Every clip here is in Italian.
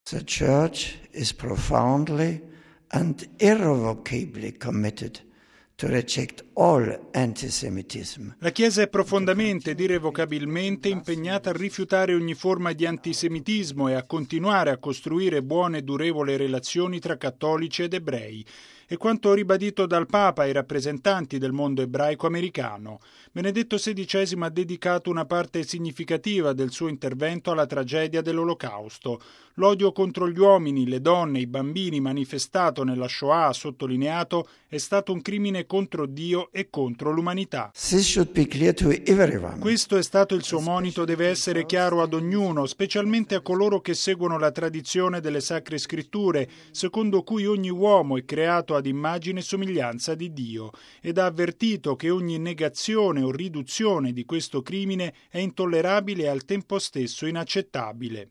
The Church is profoundly and irrevocably committed to reject all antisemitism. La Chiesa è profondamente ed irrevocabilmente impegnata a rifiutare ogni forma di antisemitismo e a continuare a costruire buone e durevoli relazioni tra cattolici ed ebrei. È quanto ribadito dal Papa ai rappresentanti del mondo ebraico americano. Benedetto XVI ha dedicato una parte significativa del suo intervento alla tragedia dell'Olocausto. L'odio contro gli uomini, le donne, i bambini manifestato nella Shoah, ha sottolineato, è stato un crimine contro Dio e contro l'umanità. Questo è stato il suo monito, deve essere chiaro ad ognuno, specialmente a coloro che seguono la tradizione delle Sacre Scritture, secondo cui ogni uomo è creato ad immagine e somiglianza di Dio, ed ha avvertito che ogni negazione o riduzione di questo crimine è intollerabile e al tempo stesso inaccettabile.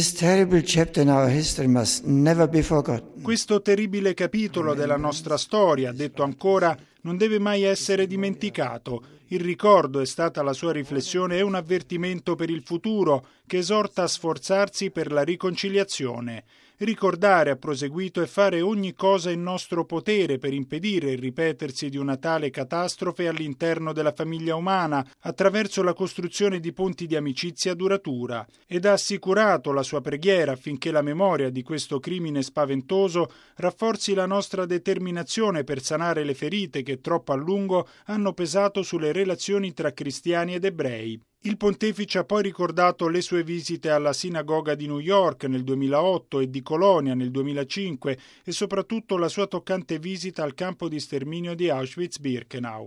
Questo terribile capitolo della nostra storia, detto ancora, non deve mai essere dimenticato. Il ricordo, è stata la sua riflessione, è un avvertimento per il futuro che esorta a sforzarsi per la riconciliazione. Ricordare, ha proseguito, e fare ogni cosa in nostro potere per impedire il ripetersi di una tale catastrofe all'interno della famiglia umana attraverso la costruzione di ponti di amicizia duratura, ed ha assicurato la sua preghiera affinché la memoria di questo crimine spaventoso rafforzi la nostra determinazione per sanare le ferite che troppo a lungo hanno pesato sulle relazioni tra cristiani ed ebrei. Il pontefice ha poi ricordato le sue visite alla sinagoga di New York nel 2008 e di Colonia nel 2005 e soprattutto la sua toccante visita al campo di sterminio di Auschwitz-Birkenau.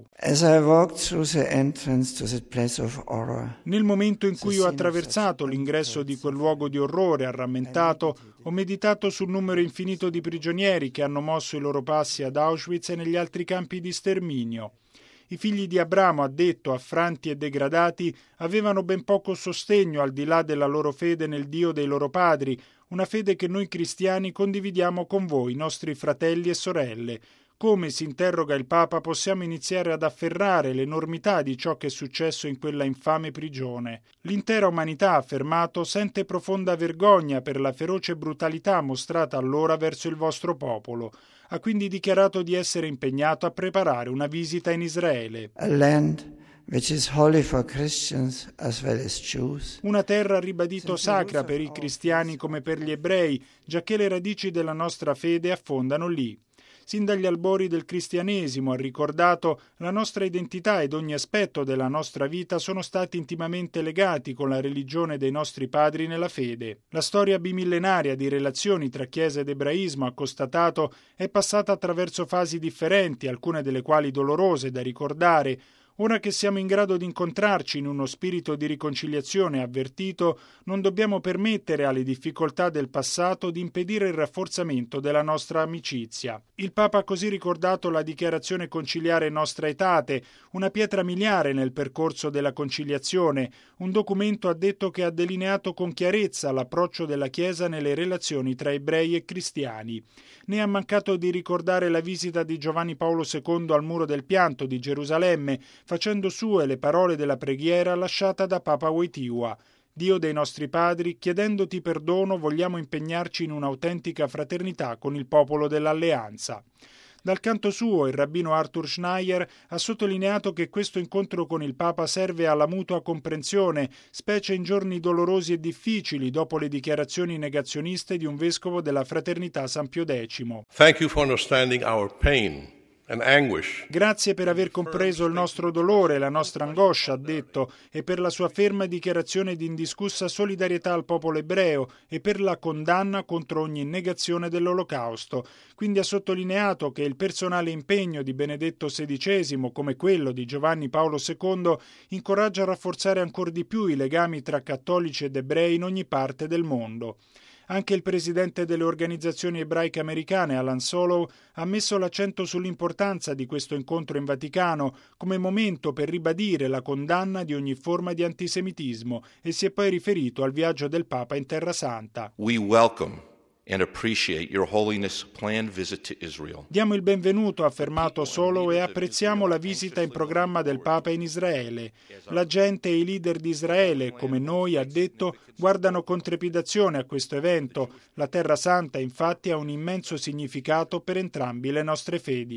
Nel momento in cui ho attraversato l'ingresso di quel luogo di orrore, ha rammentato, ho meditato sul numero infinito di prigionieri che hanno mosso i loro passi ad Auschwitz e negli altri campi di sterminio. I figli di Abramo, ha detto, affranti e degradati, avevano ben poco sostegno al di là della loro fede nel Dio dei loro padri, una fede che noi cristiani condividiamo con voi, nostri fratelli e sorelle. Come, si interroga il Papa, possiamo iniziare ad afferrare l'enormità di ciò che è successo in quella infame prigione? L'intera umanità, ha affermato, sente profonda vergogna per la feroce brutalità mostrata allora verso il vostro popolo. Ha quindi dichiarato di essere impegnato a preparare una visita in Israele. Una terra, ribadito, sacra per i cristiani come per gli ebrei, giacché le radici della nostra fede affondano lì. Sin dagli albori del cristianesimo, ha ricordato, la nostra identità ed ogni aspetto della nostra vita sono stati intimamente legati con la religione dei nostri padri nella fede. La storia bimillenaria di relazioni tra Chiesa ed ebraismo, ha constatato, è passata attraverso fasi differenti, alcune delle quali dolorose da ricordare. Ora che siamo in grado di incontrarci in uno spirito di riconciliazione, avvertito, non dobbiamo permettere alle difficoltà del passato di impedire il rafforzamento della nostra amicizia. Il Papa ha così ricordato la dichiarazione conciliare Nostra Aetate, una pietra miliare nel percorso della conciliazione, un documento, ha detto, che ha delineato con chiarezza l'approccio della Chiesa nelle relazioni tra ebrei e cristiani. Ne ha mancato di ricordare la visita di Giovanni Paolo II al Muro del Pianto di Gerusalemme, facendo sue le parole della preghiera lasciata da Papa Wojtyła. Dio dei nostri padri, chiedendoti perdono, vogliamo impegnarci in un'autentica fraternità con il popolo dell'Alleanza. Dal canto suo, il rabbino Arthur Schneier ha sottolineato che questo incontro con il Papa serve alla mutua comprensione, specie in giorni dolorosi e difficili dopo le dichiarazioni negazioniste di un vescovo della Fraternità San Pio X. Thank you for understanding our pain and anguish. Grazie per aver compreso il nostro dolore e la nostra angoscia, ha detto, e per la sua ferma dichiarazione di indiscussa solidarietà al popolo ebreo e per la condanna contro ogni negazione dell'Olocausto. Quindi ha sottolineato che il personale impegno di Benedetto XVI, come quello di Giovanni Paolo II, incoraggia a rafforzare ancor di più i legami tra cattolici ed ebrei in ogni parte del mondo. Anche il presidente delle organizzazioni ebraiche americane, Alan Solow, ha messo l'accento sull'importanza di questo incontro in Vaticano come momento per ribadire la condanna di ogni forma di antisemitismo e si è poi riferito al viaggio del Papa in Terra Santa. We welcome and appreciate Your Holiness' planned visit to Israel. Diamo il benvenuto, ha affermato Solo, e apprezziamo la visita in programma del Papa in Israele. La gente e i leader di Israele, come noi, ha detto, guardano con trepidazione a questo evento. La Terra Santa, infatti, ha un immenso significato per entrambi le nostre fedi.